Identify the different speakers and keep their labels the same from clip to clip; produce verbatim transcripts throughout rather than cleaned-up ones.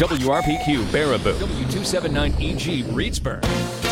Speaker 1: W R P Q, Baraboo. W two seventy-nine E G, Reedsburg.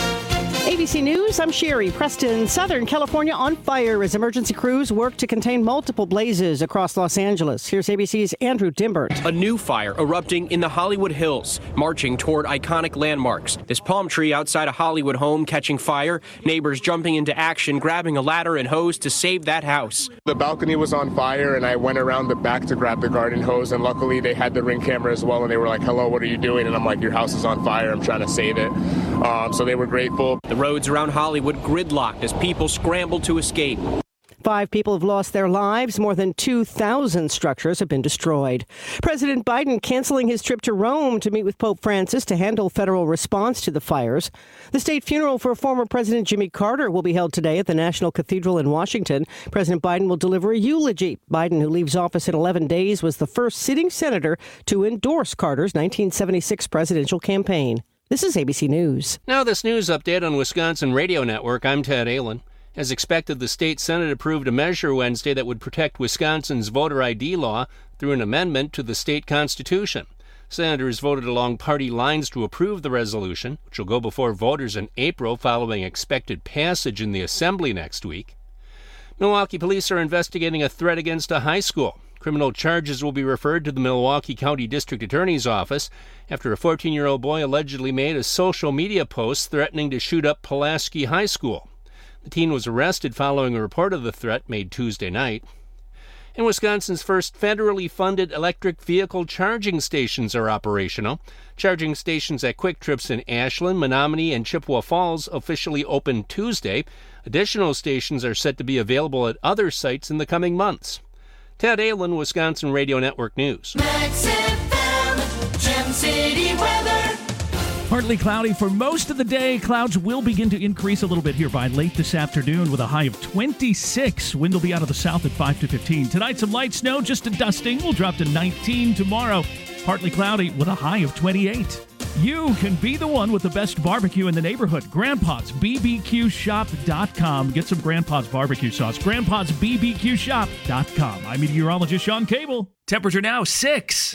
Speaker 2: A B C News, I'm Sherry. Preston, Southern California on fire as emergency crews work to contain multiple blazes across Los Angeles. Here's A B C's Andrew Dimbert.
Speaker 3: A new fire erupting in the Hollywood Hills, marching toward iconic landmarks. This palm tree outside a Hollywood home catching fire, neighbors jumping into action, grabbing a ladder and hose to save that house.
Speaker 4: The balcony was on fire, and I went around the back to grab the garden hose, and luckily they had the Ring camera as well, and they were like, hello, what are you doing? And I'm like, your house is on fire. I'm trying to save it. Um, so they were grateful.
Speaker 3: The roads around Hollywood gridlocked as people scrambled to escape.
Speaker 2: Five people have lost their lives. More than two thousand structures have been destroyed. President Biden canceling his trip to Rome to meet with Pope Francis to handle federal response to the fires. The state funeral for former President Jimmy Carter will be held today at the National Cathedral in Washington. President Biden will deliver a eulogy. Biden, who leaves office in eleven days, was the first sitting senator to endorse Carter's nineteen seventy-six presidential campaign. This is A B C News.
Speaker 5: Now this news update on Wisconsin Radio Network. I'm Ted Allen. As expected, the state Senate approved a measure Wednesday that would protect Wisconsin's voter I D law through an amendment to the state constitution. Senators voted along party lines to approve the resolution, which will go before voters in April following expected passage in the Assembly next week. Milwaukee police are investigating a threat against a high school. Criminal charges will be referred to the Milwaukee County District Attorney's Office after a fourteen-year-old boy allegedly made a social media post threatening to shoot up Pulaski High School. The teen was arrested following a report of the threat made Tuesday night. And Wisconsin's first federally funded electric vehicle charging stations are operational. Charging stations at Quick Trips in Ashland, Menominee, and Chippewa Falls officially opened Tuesday. Additional stations are set to be available at other sites in the coming months. Ted Allen, Wisconsin Radio Network News.
Speaker 6: Max F M, Gem City weather.
Speaker 7: Partly cloudy for most of the day. Clouds will begin to increase a little bit here by late this afternoon with a high of twenty-six. Wind will be out of the south at five to fifteen. Tonight, some light snow, just a dusting. We'll drop to nineteen tomorrow. Partly cloudy with a high of twenty-eight. You can be the one with the best barbecue in the neighborhood. Grandpa's B B Q shop dot com. Get some Grandpa's barbecue sauce. Grandpa's B B Q shop dot com. I'm meteorologist Sean Cable. Temperature now six.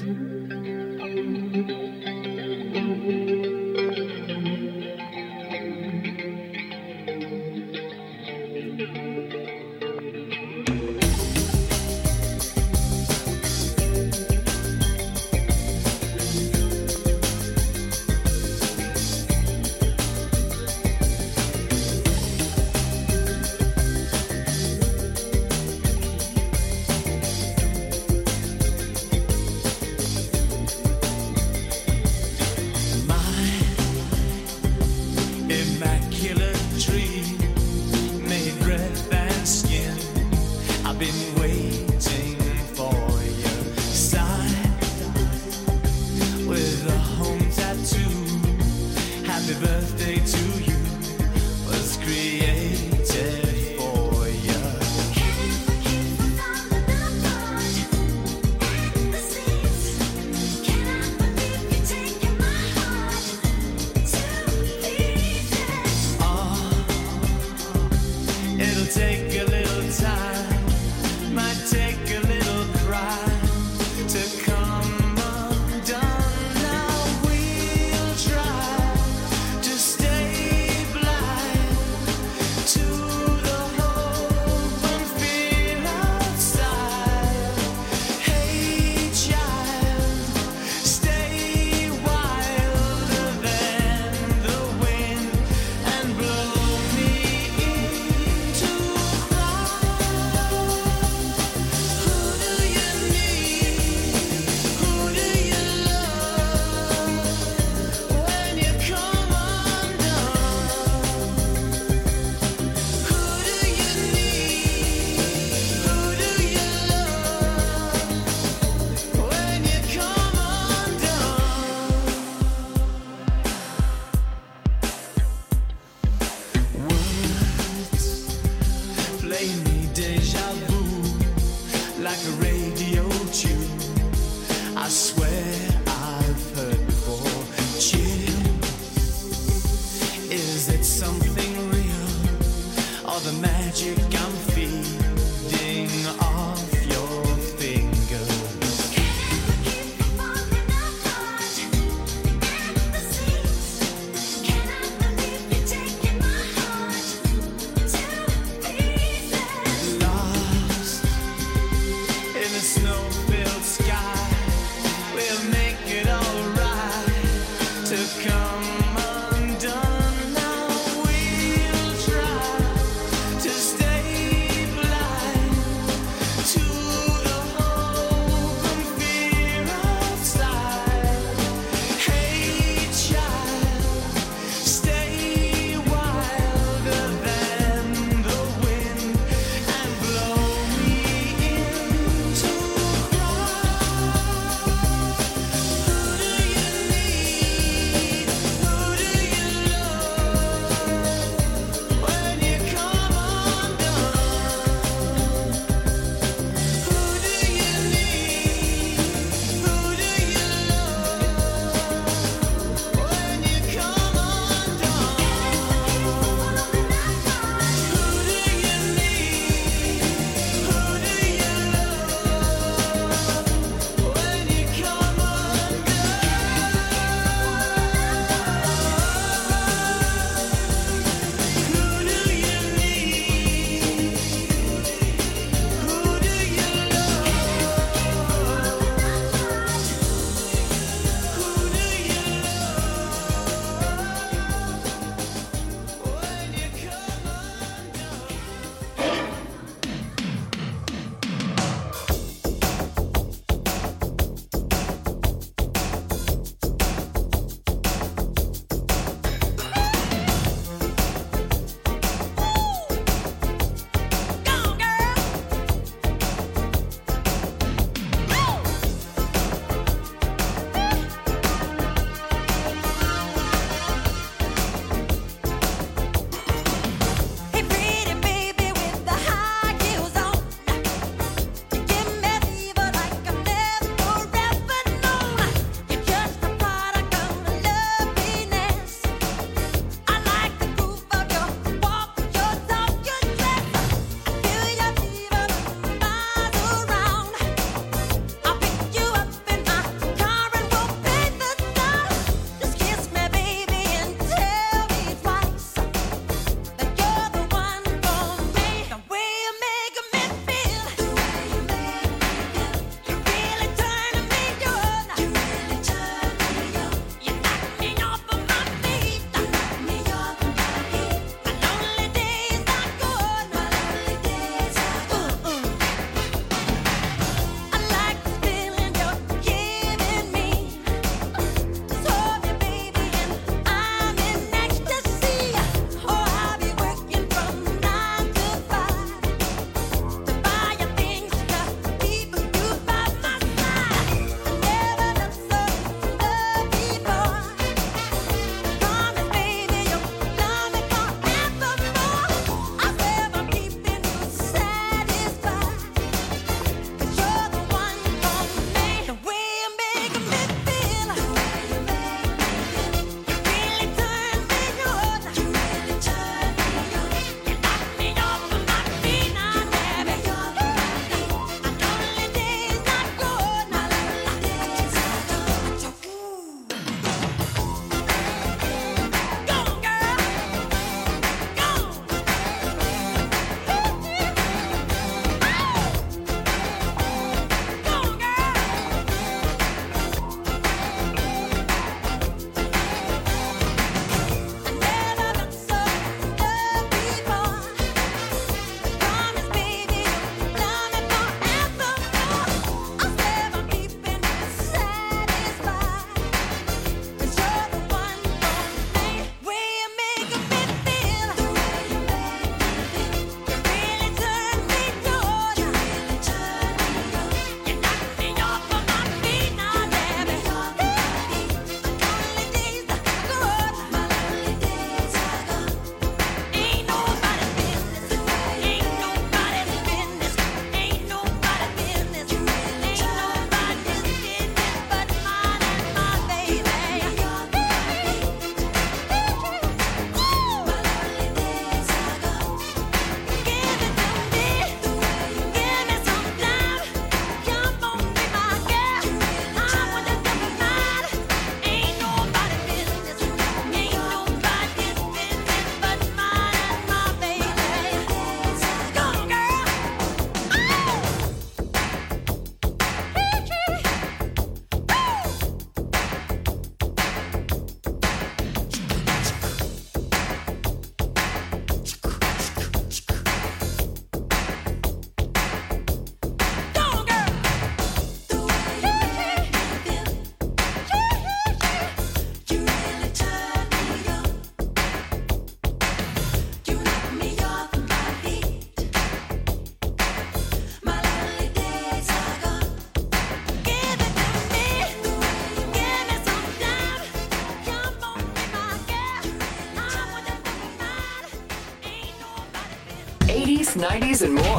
Speaker 8: eighties, nineties, and more.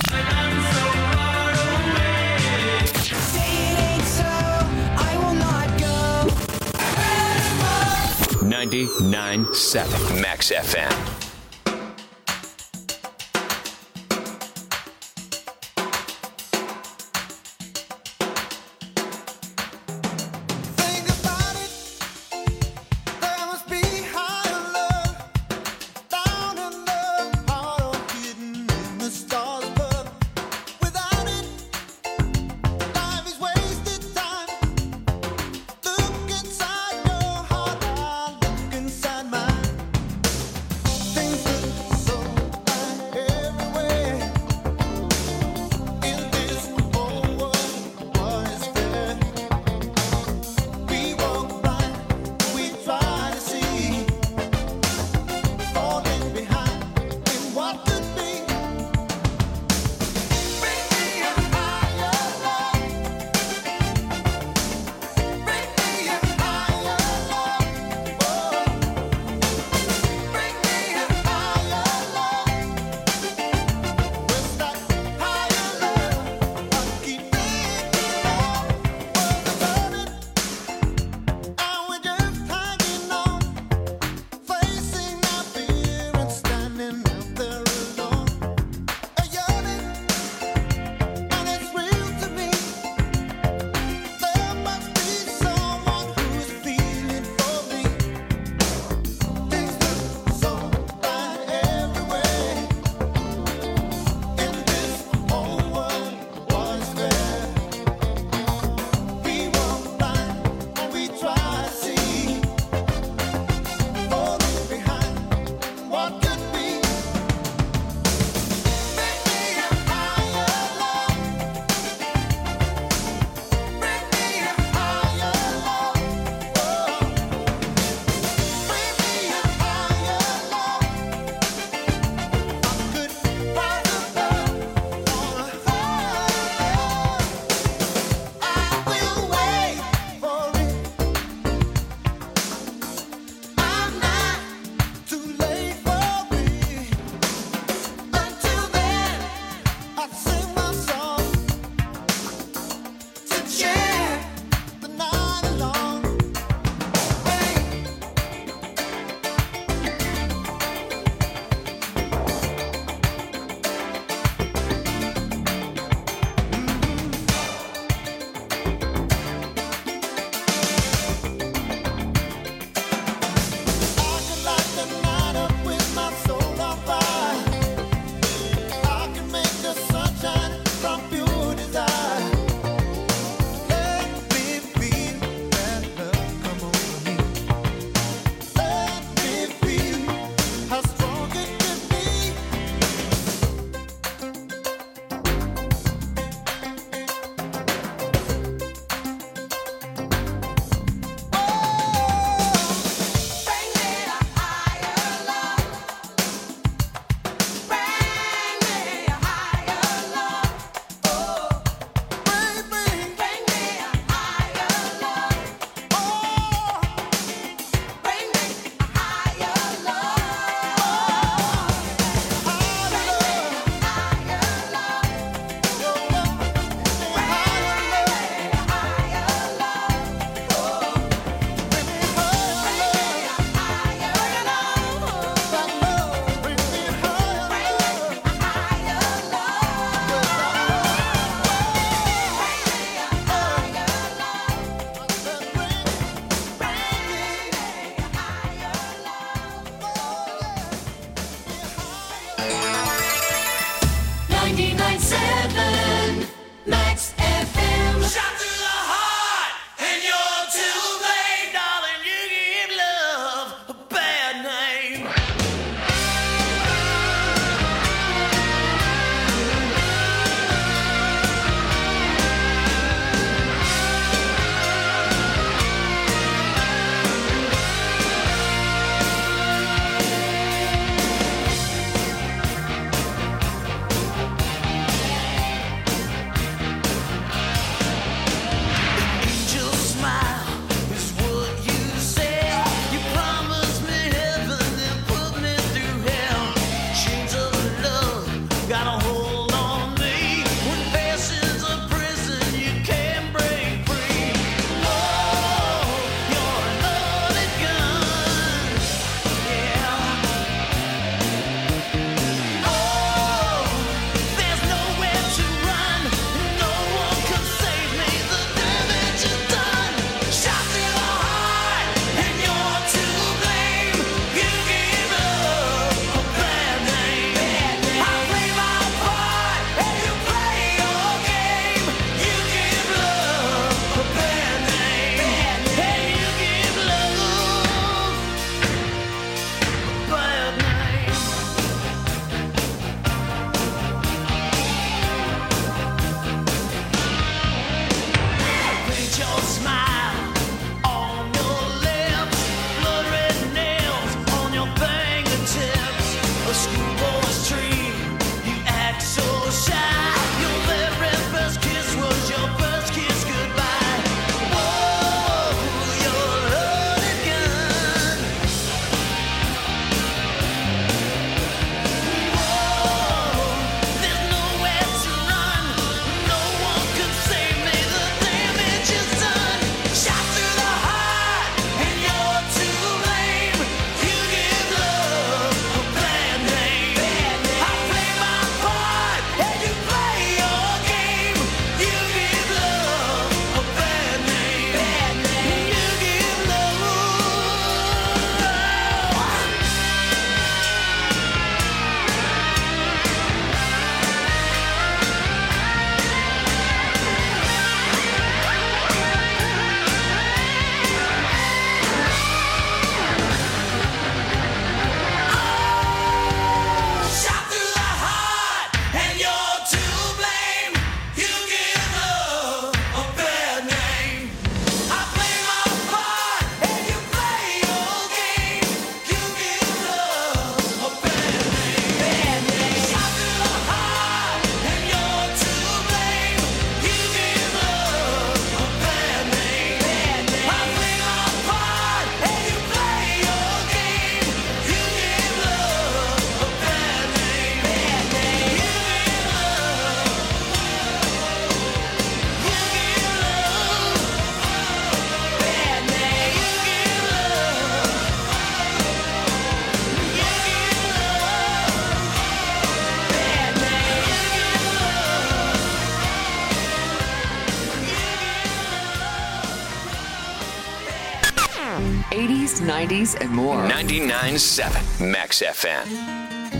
Speaker 1: ninety-nine point seven Max F M.
Speaker 9: Inside my
Speaker 8: eighties, nineties, and more.
Speaker 1: ninety-nine point seven Max F M.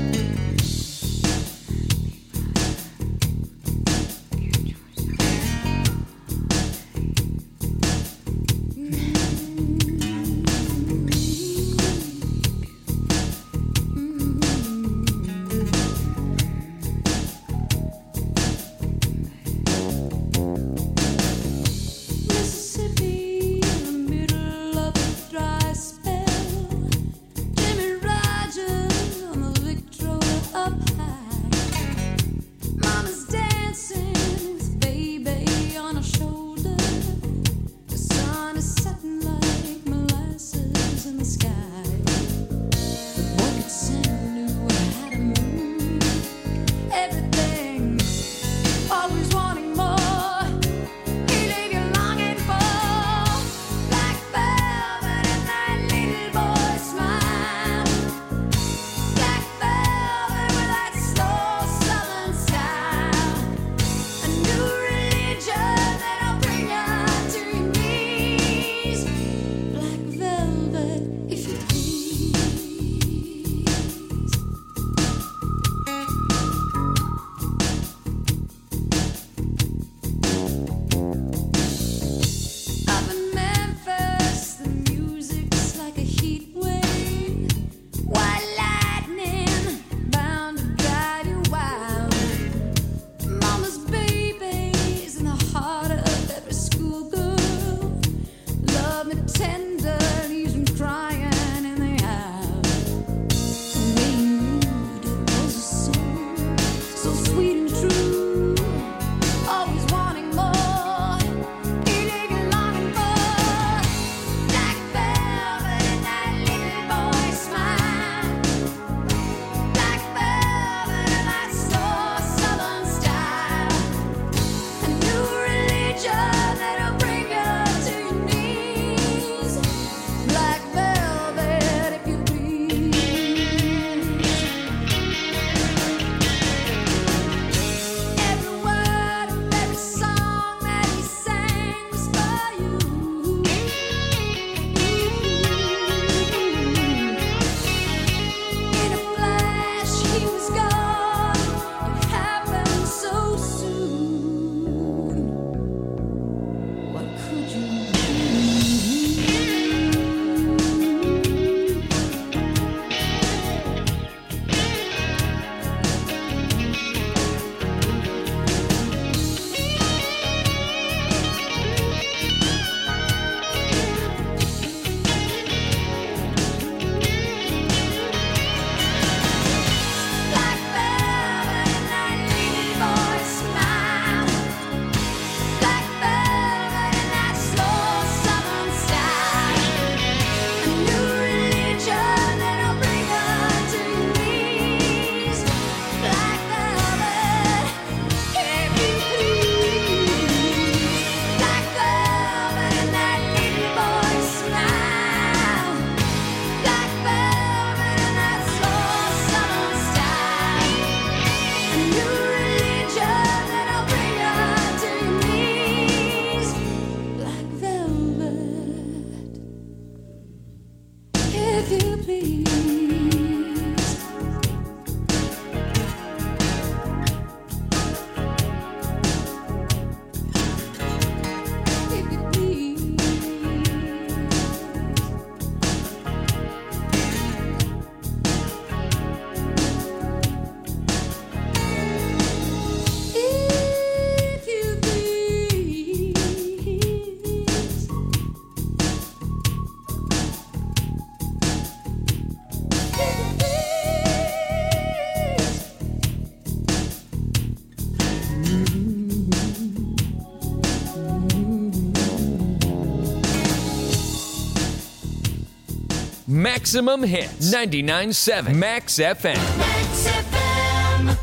Speaker 1: Maximum Hits, ninety-nine point seven Max F M.
Speaker 6: Max F M.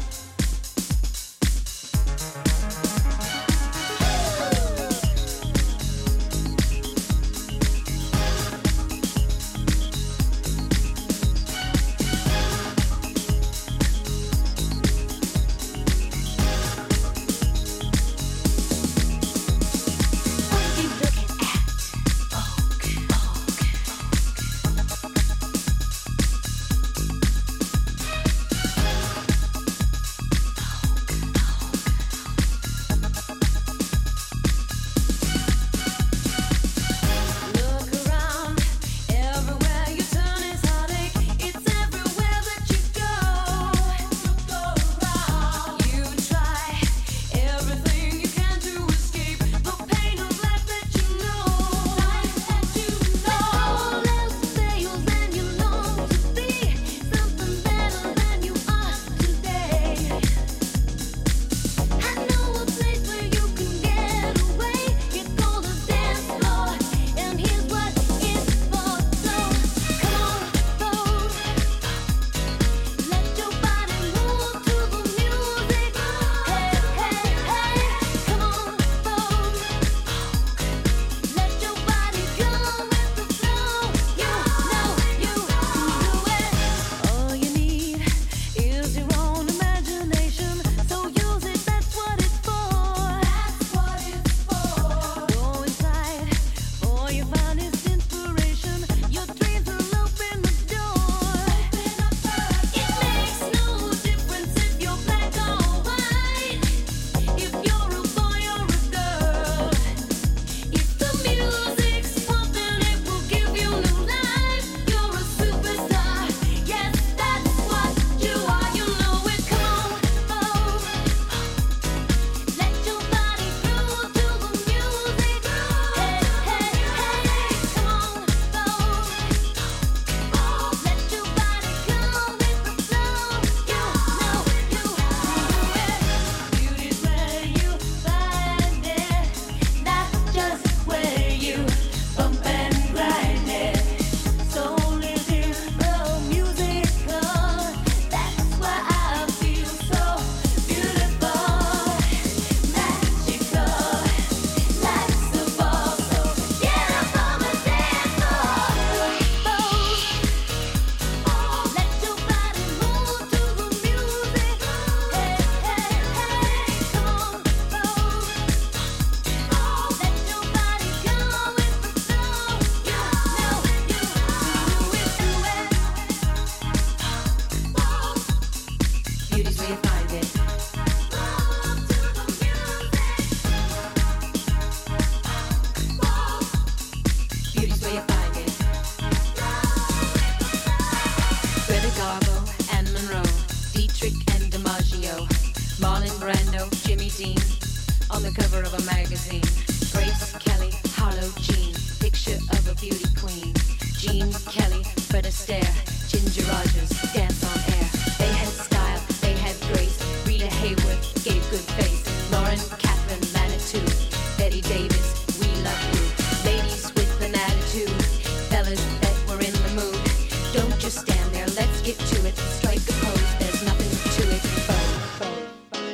Speaker 9: on the cover of a magazine. Grace Kelly, Harlow Jean, picture of a beauty queen. Jean Kelly, Fred Astaire, Ginger Rogers, dance on air. They had style, they had grace. Rita Hayworth gave good face. Lauren Catherine Manitou, Betty Davis, we love you. Ladies with an attitude, fellas that were in the mood. Don't just stand there, let's get to it. Strike a pose, there's nothing to it. Vogue, vogue.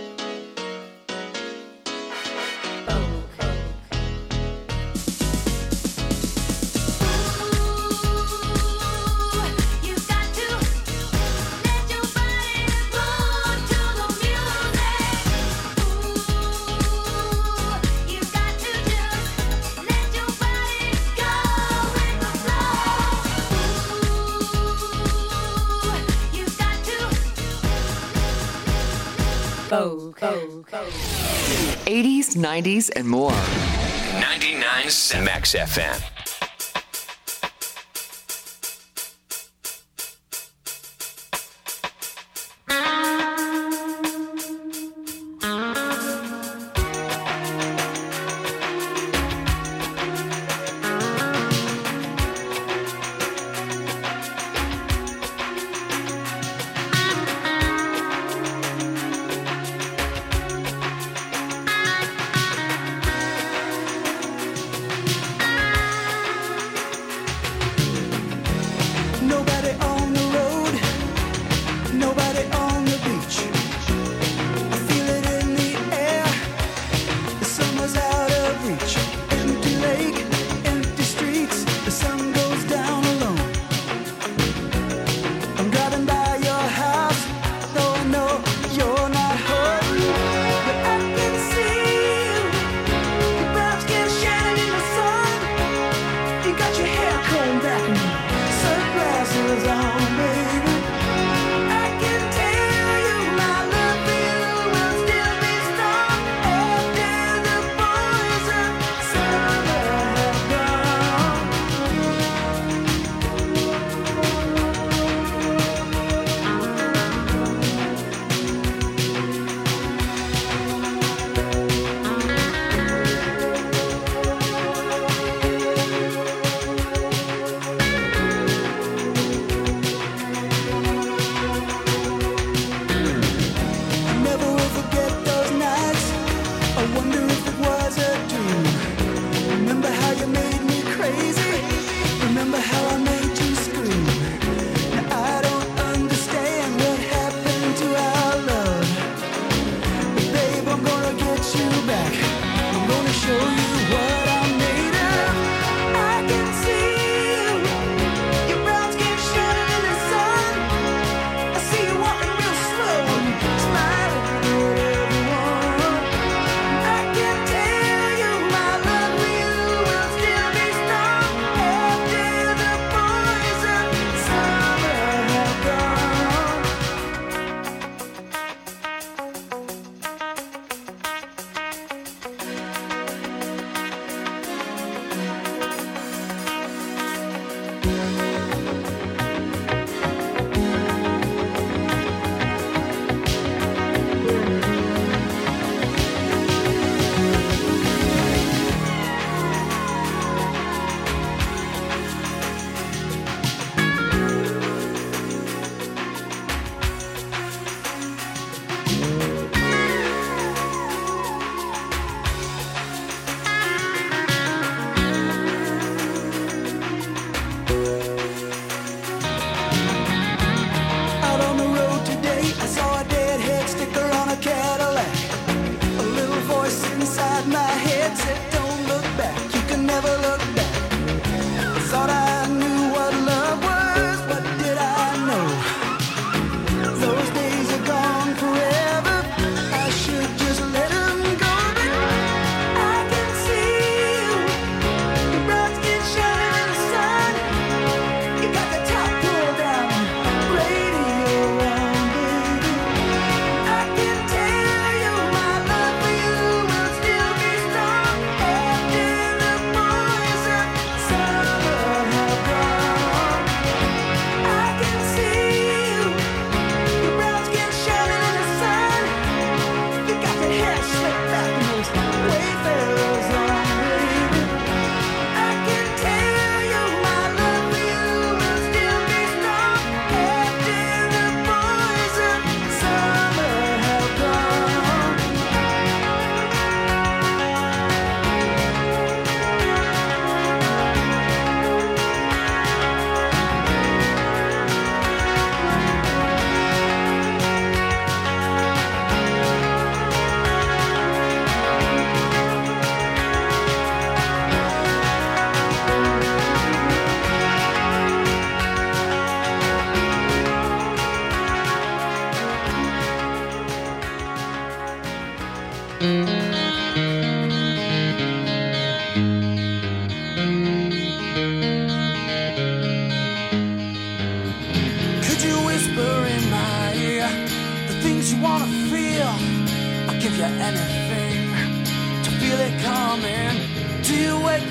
Speaker 8: Vogue. Vogue. eighties, nineties, and more.
Speaker 1: ninety-nine point seven Max F M.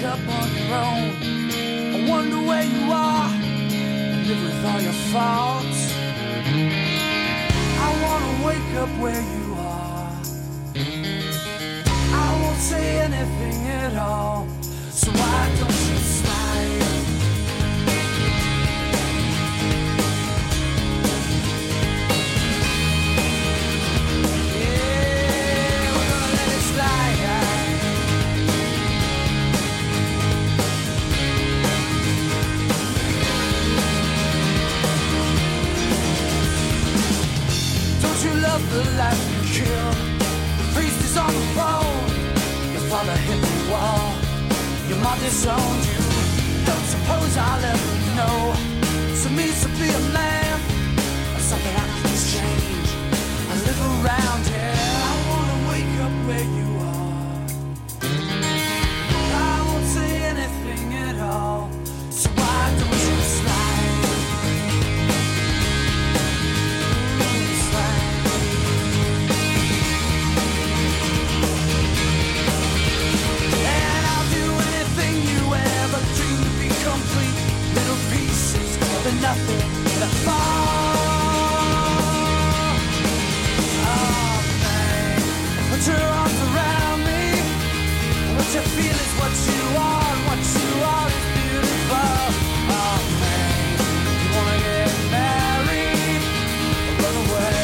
Speaker 10: up on your own. I wonder where you are and live with all your faults. I wanna wake up where you are. I won't say anything at all, so why don't you slide? Yeah, we're gonna let it slide. Don't you love the life you kill? The priest is on the throne. Your father hit the wall. Your mom disowned you. Don't suppose I'll ever know. So means to be a man or something I can change. I live around here. I wanna wake up where you are. I won't say anything at all. So why don't you slide? Slide. And I'll do anything you ever dreamed to be complete. Little pieces of the nothing that fall. Oh man, put your arms around me. What you feel is what you are, and what you are is beautiful. Oh man, you wanna get married or run away?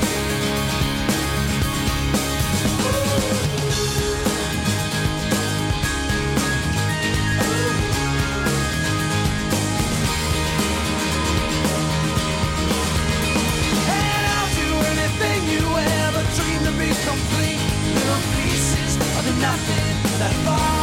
Speaker 10: And I'll do anything you ever dreamed to be complete. Little pieces of the nothing that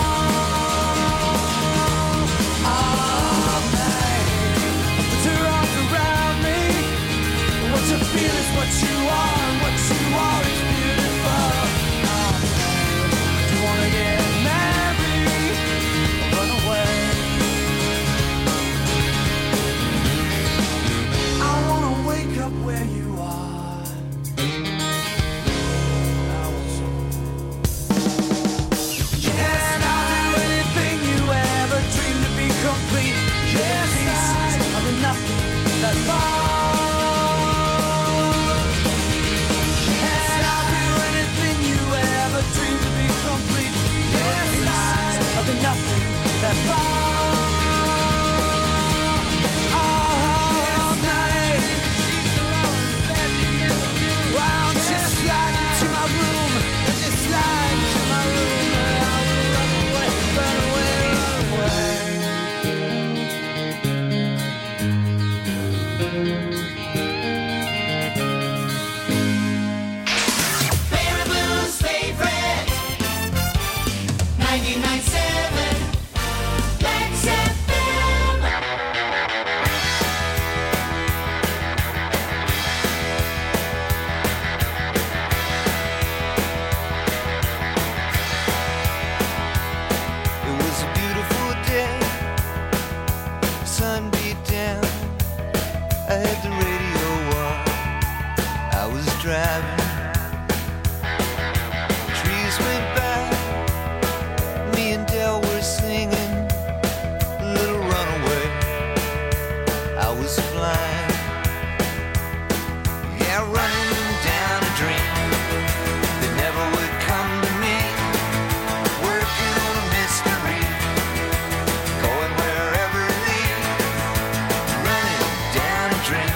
Speaker 10: fall. Oh man, put your arms around me. What you feel is what you are, and what you are is beautiful. Oh man, do you wanna get married or run away? I wanna wake up where you are. I want some. Yes, I'll do anything you ever dreamed to be complete. Yes, pieces of the nothing that fall. Yes, I'll do anything you ever dreamed to be complete. Yes, pieces of the nothing that fall. All night. Why don't you slide into my room? Just slide into my room, and I will run away, run away, run away.
Speaker 6: Baraboo's favorite ninety-nine point seven Lex F M.
Speaker 10: It was a beautiful day. Sun beat down. I had the radio on. I was driving. Trees went by. Me and Del were singing Little Runaway. I was flying. Yeah, running down a dream that never would come to me. Working on a mystery, going wherever it leads. Running down a dream.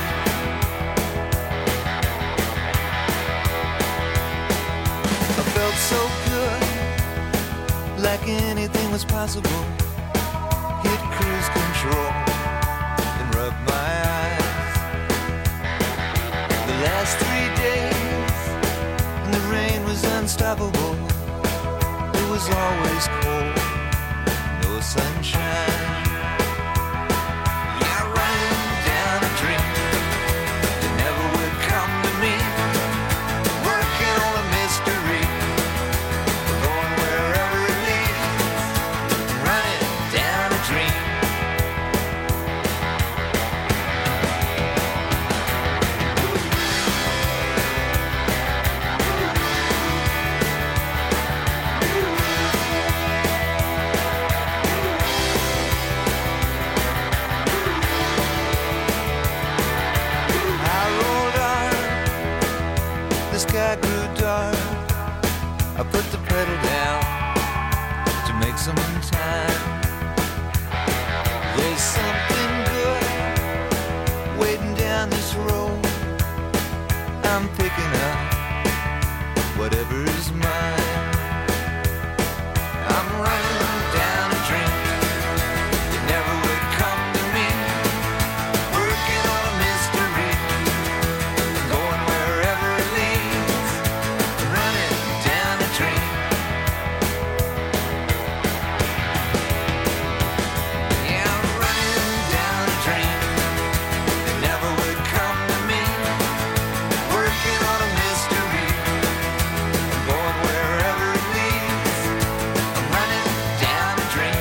Speaker 10: I felt so good, like anything was possible. Hit cruise control and rub my eyes. The last three days, and the rain was unstoppable. It was always cold, no sunshine. Yeah, running down a dream that never would come to me. Working on a mystery, going wherever it leads. Running down a dream.
Speaker 11: something good waiting down this road. I'm picking up whatever is mine. I'm running down a dream that never would come to me, working on a mystery, going wherever it leads. Running down a dream. Yeah, I'm running down a dream that never would come to me, working on a mystery, going wherever it leads. I'm running down a dream.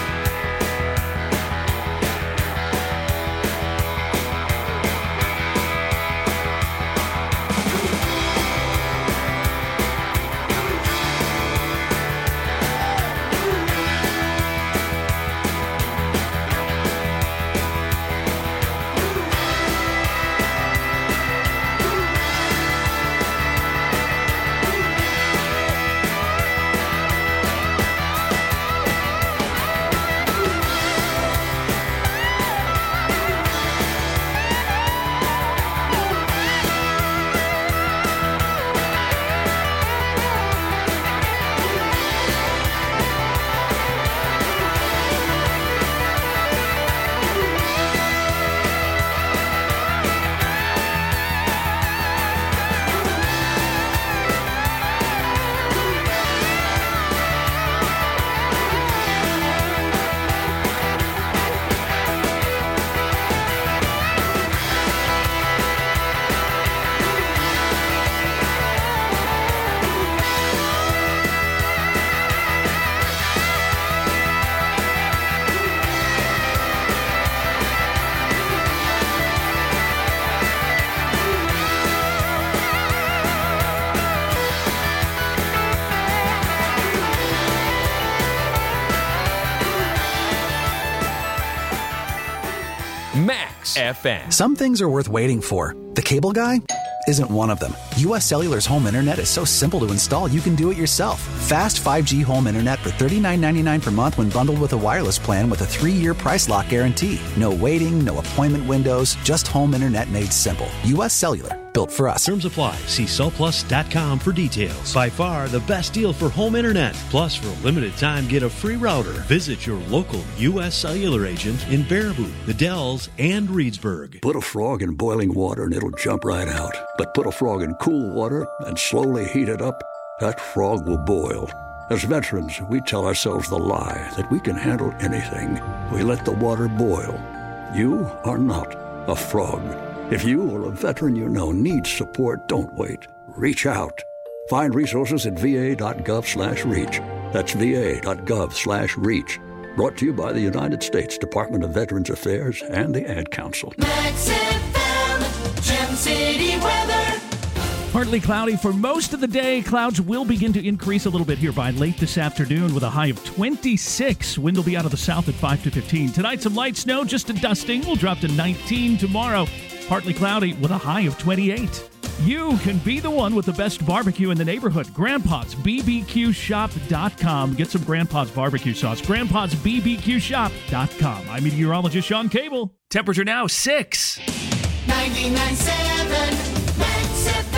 Speaker 1: Max F M.
Speaker 12: Some things are worth waiting for. The cable guy isn't one of them. U S Cellular's home internet is so simple to install, you can do it yourself. Fast five G home internet for thirty-nine ninety-nine per month when bundled with a wireless plan with a three-year price lock guarantee. No waiting, no appointment windows, just home internet made simple. U S Cellular, built for us.
Speaker 13: Terms apply. See cell plus dot com for details. By far the best deal for home internet. Plus, for a limited time, get a free router. Visit your local U S Cellular agent in Baraboo, the Dells, and Reedsburg.
Speaker 14: Put a frog in boiling water and it'll jump right out. But put a frog in cool water and slowly heat it up, that frog will boil. As veterans, we tell ourselves the lie that we can handle anything. We let the water boil. You are not a frog. If you or a veteran you know needs support, don't wait. Reach out. Find resources at va.gov slash reach. That's va.gov slash reach. Brought to you by the United States Department of Veterans Affairs and the Ad Council.
Speaker 6: Max F M, Gem City weather.
Speaker 7: Partly cloudy for most of the day. Clouds will begin to increase a little bit here by late this afternoon with a high of twenty-six. Wind will be out of the south at five to fifteen. Tonight, some light snow, just a dusting. We'll drop to nineteen tomorrow. Partly cloudy with a high of twenty-eight. You can be the one with the best barbecue in the neighborhood. Grandpa's B B Q shop dot com. Get some Grandpa's barbecue sauce. Grandpa's B B Q shop dot com. I'm meteorologist Sean Cable. Temperature now six.
Speaker 6: ninety-nine point seven Max F M.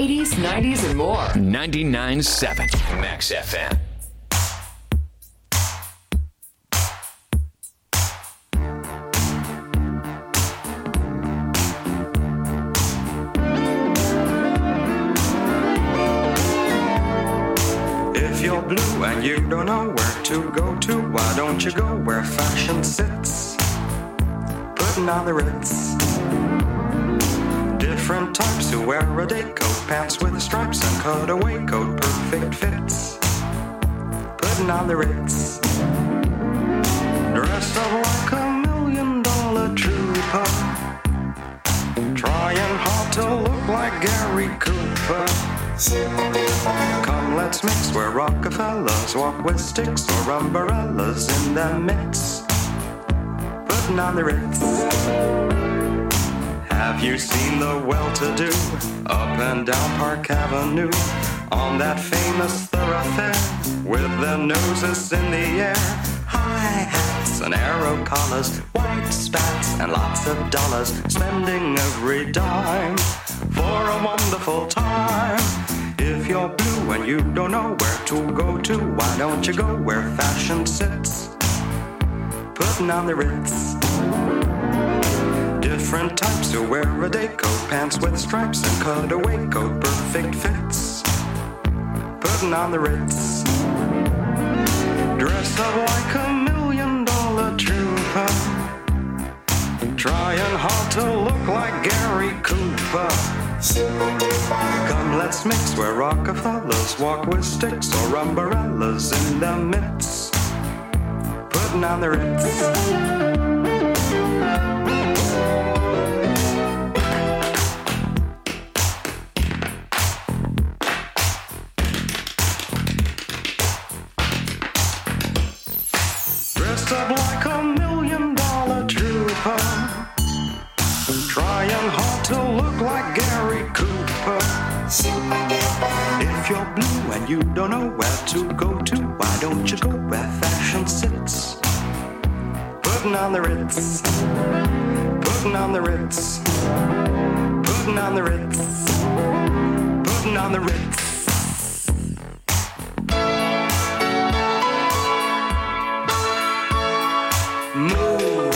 Speaker 8: eighties, nineties, and more.
Speaker 1: ninety-nine point seven Max F M.
Speaker 15: If you're blue and you don't know where to go to, why don't you go where fashion sits? Putting on the Ritz. Different types who wear a day coat, pants with stripes and cutaway coat, perfect fits. Putting on the Ritz. Dressed up like a million dollar trooper, trying hard to look like Gary Cooper. Come, let's mix where Rockefellers walk with sticks or umbrellas in their midst. Putting on the Ritz. Have you seen the well-to-do up and down Park Avenue on that famous thoroughfare with their noses in the air? High hats and arrow collars, white spats and lots of dollars, spending every dime for a wonderful time. If you're blue and you don't know where to go to, why don't you go where fashion sits? Putting on the Ritz. Different types who wear a day coat, pants with stripes and cutaway coat, perfect fits. Putting on the Ritz. Dressed up like a million dollar trooper, trying hard to look like Gary Cooper. Come, let's mix where Rockefellers walk with sticks or umbrellas in their midst. Putting on the Ritz. Dressed up like a million dollar trooper, trying hard to look like Gary Cooper. If you're blue and you don't know where to go to, why don't you go where fashion sits? Putting on the Ritz. Putting on the Ritz. Putting on the Ritz. Putting on the Ritz. Move.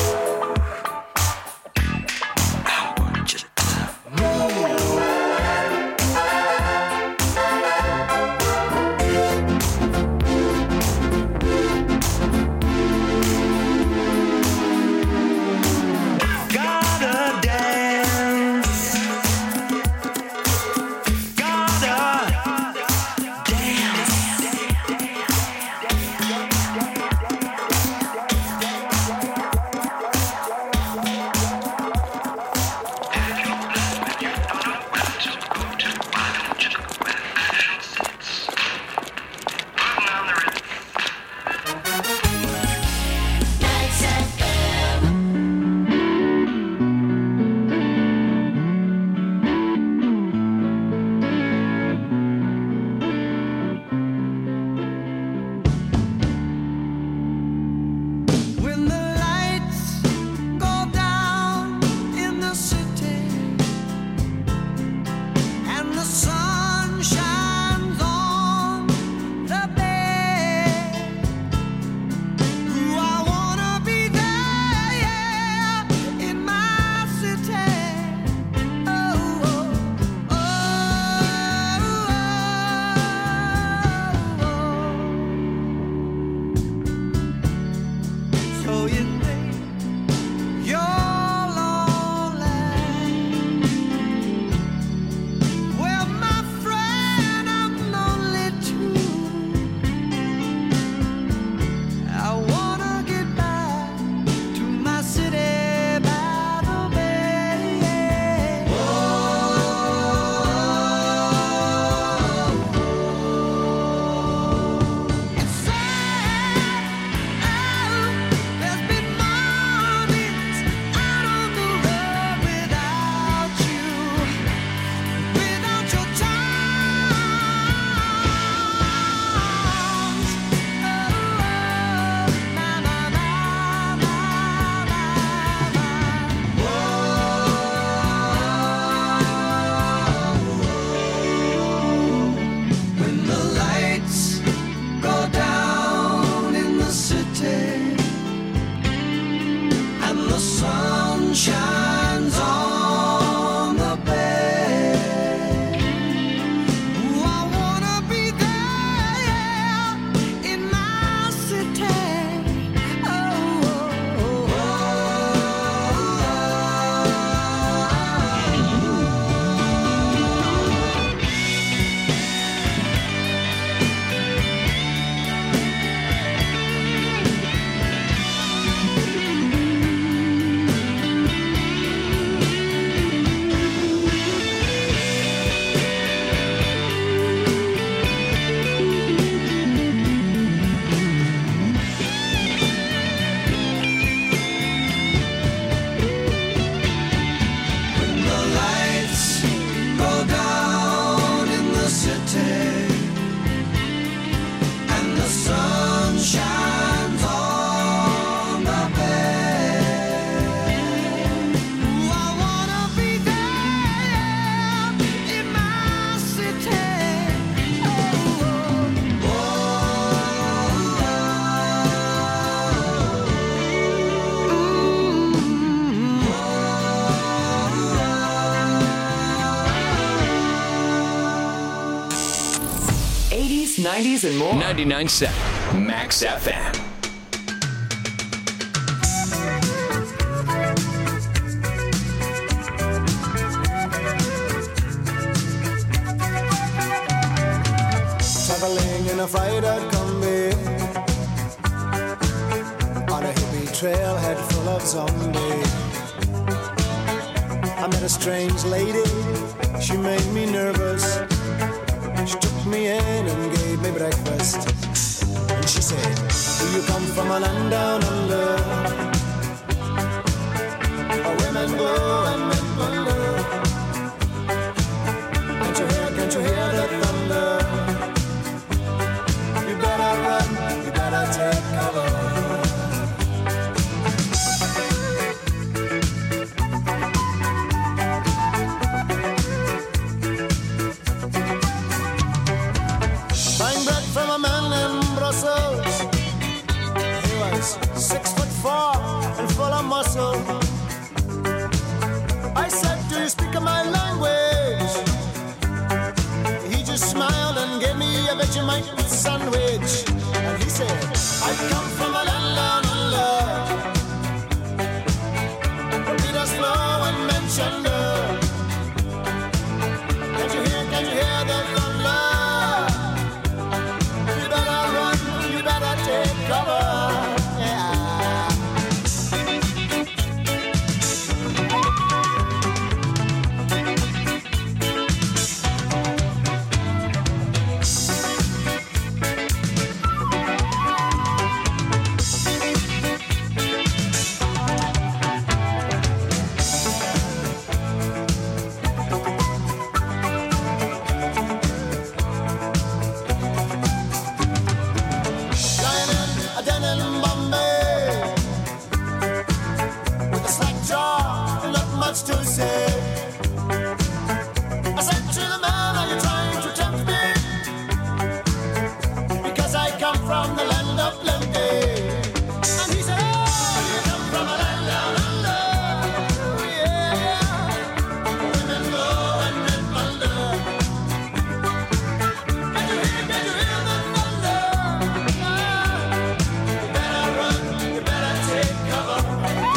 Speaker 15: I want you to move. Gotta dance. Gotta
Speaker 8: eighties, nineties, and more.
Speaker 1: ninety-nine point seven Max F M.
Speaker 16: Traveling in a freighter combi on a hippie trailhead full of zombies. I met a strange lady, she made me nervous. She took me in and gave me breakfast. And she said, do you come from a land down under? Where women go and men wonder. Can't you hear, can't you hear the thunder? You better run, you better take cover. Six foot four and full of muscle. I said, do you speak my language? He just smiled and gave me a Vegemite sandwich. And he said, I come from a land down under. Where Peter's flow and mentioned. Can't you hear, can't you hear the thunder? You better run, you better take cover. To say, I said to the man, are you trying to tempt me? Because I come from the land of plenty. And he said, oh, you come from a land down under. Yeah, yeah. Women go and men wonder. Can you hear, can you hear the thunder? Ah, you better run, you better take cover.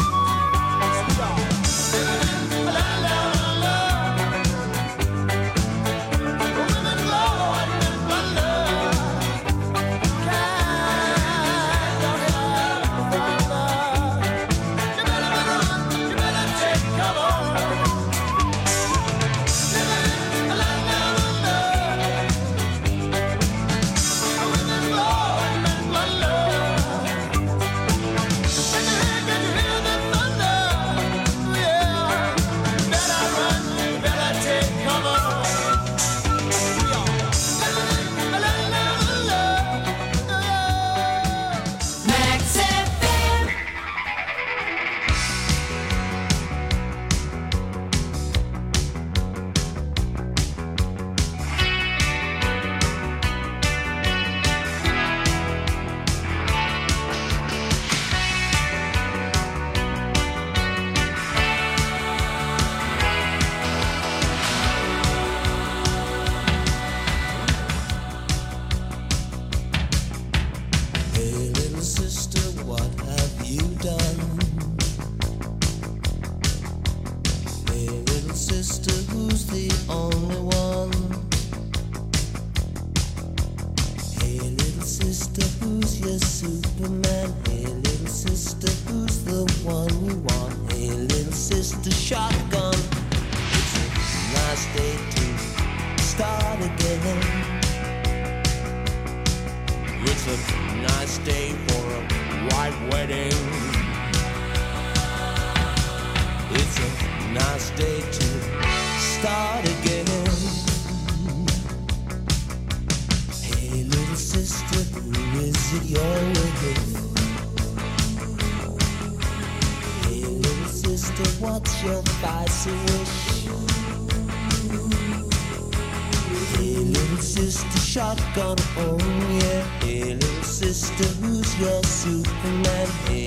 Speaker 16: What's your spicy wish? Hey, little sister, shotgun, oh yeah. Hey, little sister, who's your Superman? Hey,